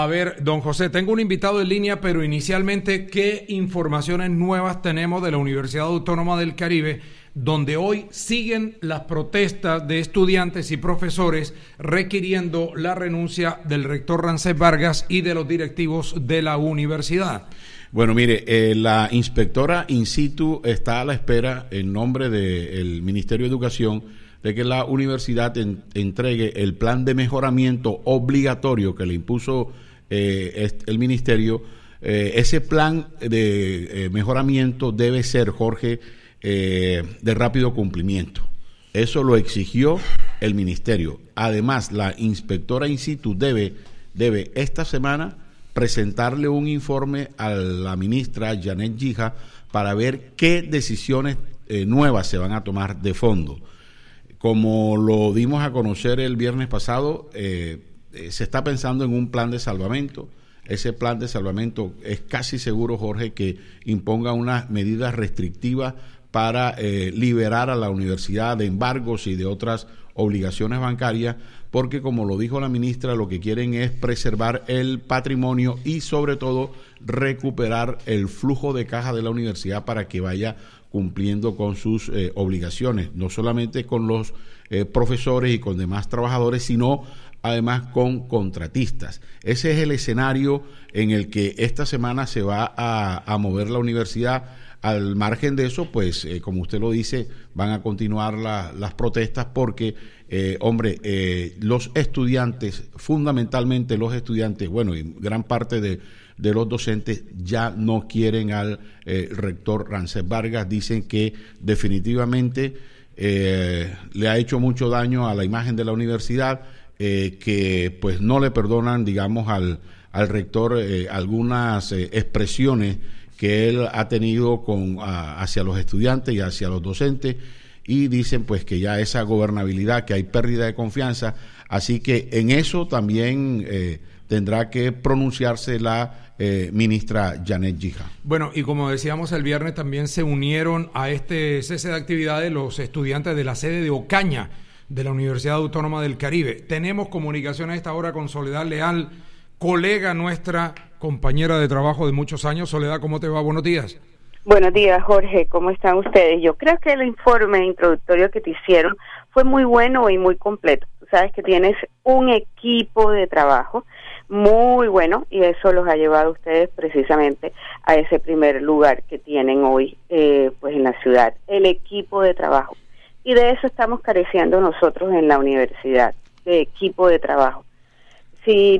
A ver, don José, tengo un invitado en línea, pero inicialmente, ¿qué informaciones nuevas tenemos de la Universidad Autónoma del Caribe, donde hoy siguen las protestas de estudiantes y profesores requiriendo la renuncia del rector Rancés Vargas y de los directivos de la universidad? Bueno, mire, la inspectora in situ está a la espera, en nombre del Ministerio de Educación, de que la universidad entregue el plan de mejoramiento obligatorio que le impuso el ministerio. Ese plan de mejoramiento debe ser, Jorge, de rápido cumplimiento. Eso lo exigió el ministerio. Además, la inspectora in situ debe esta semana presentarle un informe a la ministra Janet Gija para ver qué decisiones nuevas se van a tomar de fondo. Como lo dimos a conocer el viernes pasado, se está pensando en un plan de salvamento. Ese plan de salvamento es casi seguro, Jorge, que imponga unas medidas restrictivas para liberar a la universidad de embargos y de otras obligaciones bancarias, porque como lo dijo la ministra, lo que quieren es preservar el patrimonio y sobre todo recuperar el flujo de caja de la universidad para que vaya cumpliendo con sus obligaciones, no solamente con los profesores y con demás trabajadores, sino además con contratistas. Ese es el escenario en el que esta semana se va a mover la universidad. Al margen de eso, pues, como usted lo dice, van a continuar las protestas porque, los estudiantes, fundamentalmente los estudiantes, bueno, y gran parte de los docentes ya no quieren al rector Rancés Vargas. Dicen que definitivamente le ha hecho mucho daño a la imagen de la universidad, que pues no le perdonan, digamos, al rector algunas expresiones que él ha tenido hacia los estudiantes y hacia los docentes, y dicen pues que ya esa gobernabilidad, que hay pérdida de confianza, así que en eso también tendrá que pronunciarse la ministra Janet Gija. Bueno, y como decíamos el viernes, también se unieron a este cese de actividades los estudiantes de la sede de Ocaña, de la Universidad Autónoma del Caribe. Tenemos comunicación a esta hora con Soledad Leal, colega nuestra, compañera de trabajo de muchos años. Soledad, ¿cómo te va? Buenos días. Buenos días, Jorge. ¿Cómo están ustedes? Yo creo que el informe introductorio que te hicieron fue muy bueno y muy completo. Tú sabes que tienes un equipo de trabajo muy bueno y eso los ha llevado a ustedes precisamente a ese primer lugar que tienen hoy pues en la ciudad, el equipo de trabajo. Y de eso estamos careciendo nosotros en la universidad, de equipo de trabajo. Si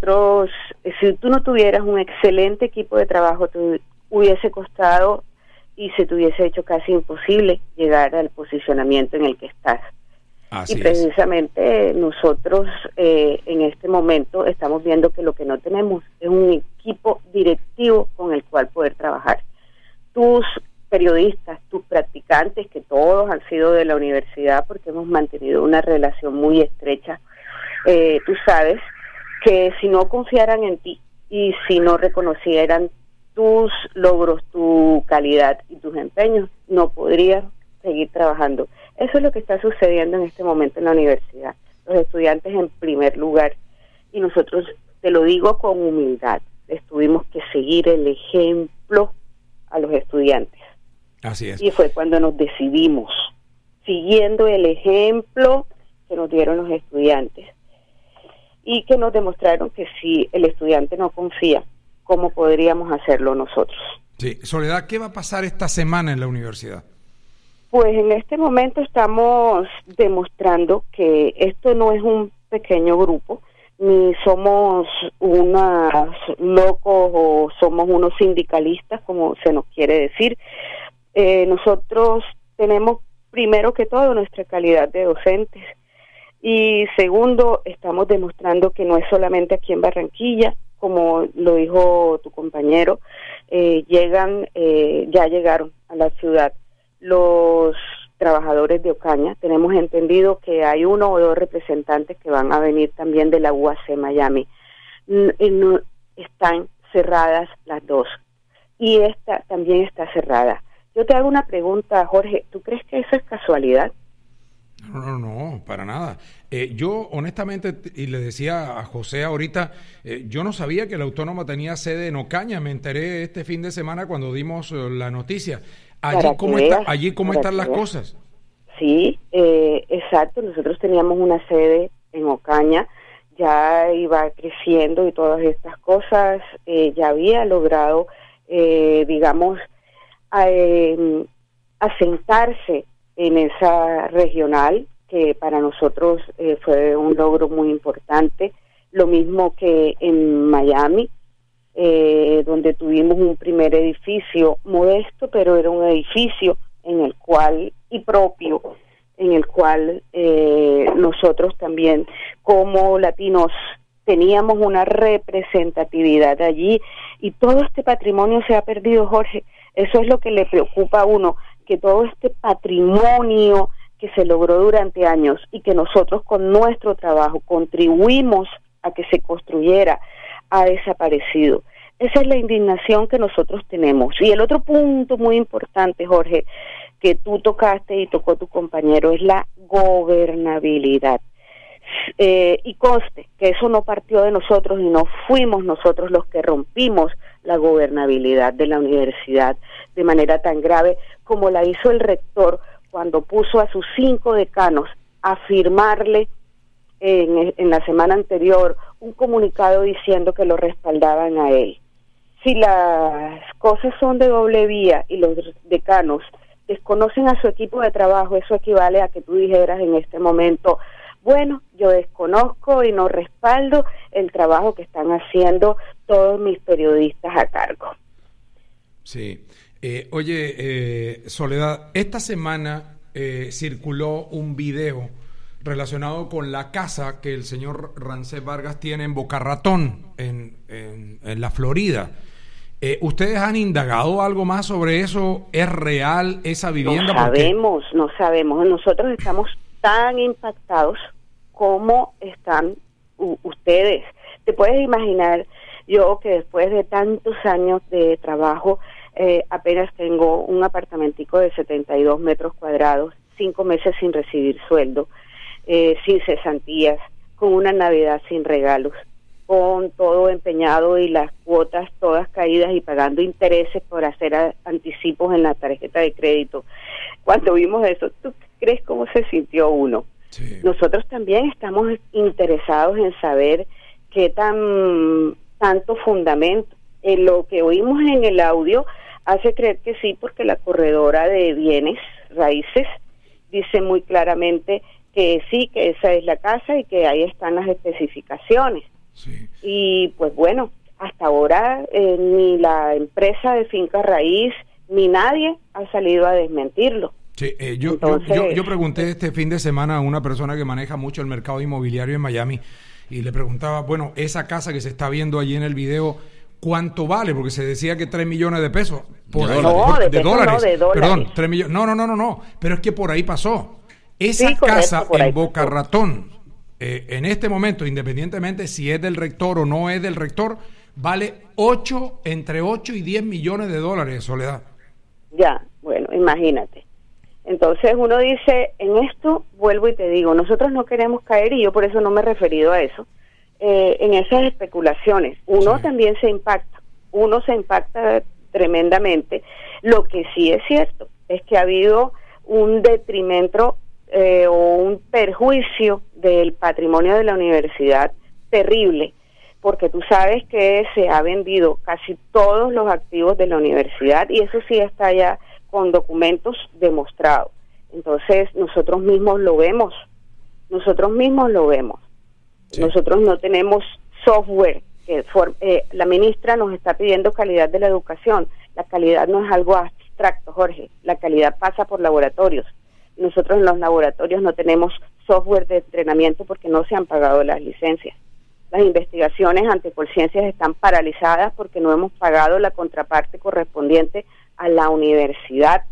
tú no tuvieras un excelente equipo de trabajo, te hubiese costado y se te hubiese hecho casi imposible llegar al posicionamiento en el que estás. Así y precisamente nosotros en este momento estamos viendo que lo que no tenemos es un equipo directivo con el cual poder trabajar. Tus periodistas, tus practicantes, que todos han sido de la universidad porque hemos mantenido una relación muy estrecha, tú sabes que si no confiaran en ti y si no reconocieran tus logros, tu calidad y tus empeños, no podrías seguir trabajando. Eso es lo que está sucediendo en este momento en la universidad. Los estudiantes en primer lugar, y nosotros, te lo digo con humildad, les tuvimos que seguir el ejemplo a los estudiantes. Así es. Y fue cuando nos decidimos, siguiendo el ejemplo que nos dieron los estudiantes, y que nos demostraron que si el estudiante no confía, ¿cómo podríamos hacerlo nosotros? Sí. Soledad, ¿qué va a pasar esta semana en la universidad? Pues en este momento estamos demostrando que esto no es un pequeño grupo, ni somos unos locos o somos unos sindicalistas, como se nos quiere decir. Nosotros tenemos, primero que todo, nuestra calidad de docentes. Y segundo, estamos demostrando que no es solamente aquí en Barranquilla, como lo dijo tu compañero, ya llegaron a la ciudad los trabajadores de Ocaña. Tenemos entendido que hay 1 o 2 representantes que van a venir también de la UAC Miami. No, están cerradas las dos y esta también está cerrada. Yo te hago una pregunta, Jorge, ¿tú crees que eso es casualidad? No, para nada. Yo, honestamente, y le decía a José ahorita, yo no sabía que la Autónoma tenía sede en Ocaña. Me enteré este fin de semana cuando dimos la noticia. Allí cómo están las cosas. Sí, exacto. Nosotros teníamos una sede en Ocaña, ya iba creciendo y todas estas cosas. Ya había logrado, digamos, asentarse en esa regional, que para nosotros fue un logro muy importante. Lo mismo que en Miami, donde tuvimos un primer edificio modesto, pero era un edificio en el cual, y propio, en el cual nosotros también como latinos teníamos una representatividad allí, y todo este patrimonio se ha perdido, Jorge. Eso es lo que le preocupa a uno, que todo este patrimonio que se logró durante años y que nosotros con nuestro trabajo contribuimos a que se construyera, ha desaparecido. Esa es la indignación que nosotros tenemos. Y el otro punto muy importante, Jorge, que tú tocaste y tocó tu compañero, es la gobernabilidad. Y conste que eso no partió de nosotros y no fuimos nosotros los que rompimos la gobernabilidad de la universidad de manera tan grave como la hizo el rector cuando puso a sus 5 decanos a firmarle en la semana anterior un comunicado diciendo que lo respaldaban a él. Si las cosas son de doble vía y los decanos desconocen a su equipo de trabajo, eso equivale a que tú dijeras en este momento: bueno, yo desconozco y no respaldo el trabajo que están haciendo todos mis periodistas a cargo. Sí. Soledad, esta semana circuló un video relacionado con la casa que el señor Rancés Vargas tiene en Boca Ratón, en la Florida. ¿Ustedes han indagado algo más sobre eso? ¿Es real esa vivienda? No sabemos. Nosotros estamos tan impactados como están ustedes. Te puedes imaginar, yo que después de tantos años de trabajo, apenas tengo un apartamentico de 72 metros cuadrados, 5 meses sin recibir sueldo, sin cesantías, con una Navidad sin regalos, con todo empeñado y las cuotas todas caídas y pagando intereses por hacer anticipos en la tarjeta de crédito. Cuando vimos eso, ¿tú crees cómo se sintió uno? Sí. Nosotros también estamos interesados en saber qué tanto fundamento. Lo que oímos en el audio hace creer que sí, porque la corredora de bienes raíces dice muy claramente que sí, que esa es la casa y que ahí están las especificaciones. Sí. Y pues bueno, hasta ahora ni la empresa de finca raíz ni nadie ha salido a desmentirlo. Sí, yo pregunté este fin de semana a una persona que maneja mucho el mercado inmobiliario en Miami y le preguntaba, bueno, esa casa que se está viendo allí en el video, ¿cuánto vale? Porque se decía que 3 millones de pesos. De dólares. Perdón, 3 millones. No. Pero es que por ahí pasó. Esa casa en Boca Ratón, en este momento, independientemente si es del rector o no es del rector, vale entre 8 y 10 millones de dólares, Soledad. Ya, bueno, imagínate. Entonces uno dice, en esto vuelvo y te digo, nosotros no queremos caer, y yo por eso no me he referido a eso, en esas especulaciones. Uno también se impacta, tremendamente. Lo que sí es cierto es que ha habido un detrimento o un perjuicio del patrimonio de la universidad terrible, porque tú sabes que se ha vendido casi todos los activos de la universidad y eso sí está ya con documentos demostrados. Entonces nosotros mismos lo vemos. Sí. Nosotros no tenemos software. La ministra nos está pidiendo calidad de la educación. La calidad no es algo abstracto, Jorge. La calidad pasa por laboratorios. Nosotros en los laboratorios no tenemos software de entrenamiento porque no se han pagado las licencias. Las investigaciones ante Colciencias están paralizadas porque no hemos pagado la contraparte correspondiente a la universidad.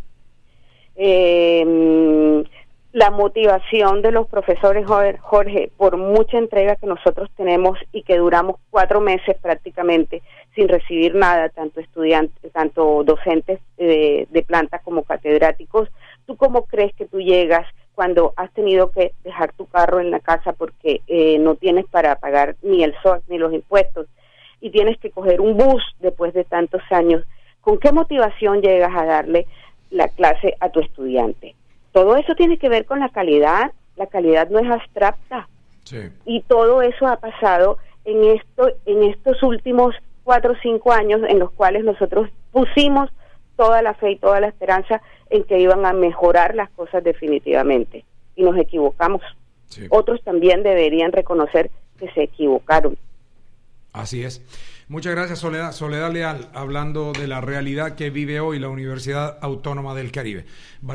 La motivación de los profesores, Jorge, por mucha entrega que nosotros tenemos y que duramos 4 meses prácticamente sin recibir nada, tanto estudiantes, tanto docentes de planta como catedráticos. ¿Tú cómo crees que tú llegas cuando has tenido que dejar tu carro en la casa porque no tienes para pagar ni el SOAT ni los impuestos y tienes que coger un bus después de tantos años, ¿con qué motivación llegas a darle la clase a tu estudiante? Todo eso tiene que ver con la calidad no es abstracta. Sí. Y todo eso ha pasado en estos últimos 4 o 5 años en los cuales nosotros pusimos toda la fe y toda la esperanza en que iban a mejorar las cosas definitivamente. Y nos equivocamos. Sí. Otros también deberían reconocer que se equivocaron. Así es. Muchas gracias, Soledad. Soledad Leal, hablando de la realidad que vive hoy la Universidad Autónoma del Caribe.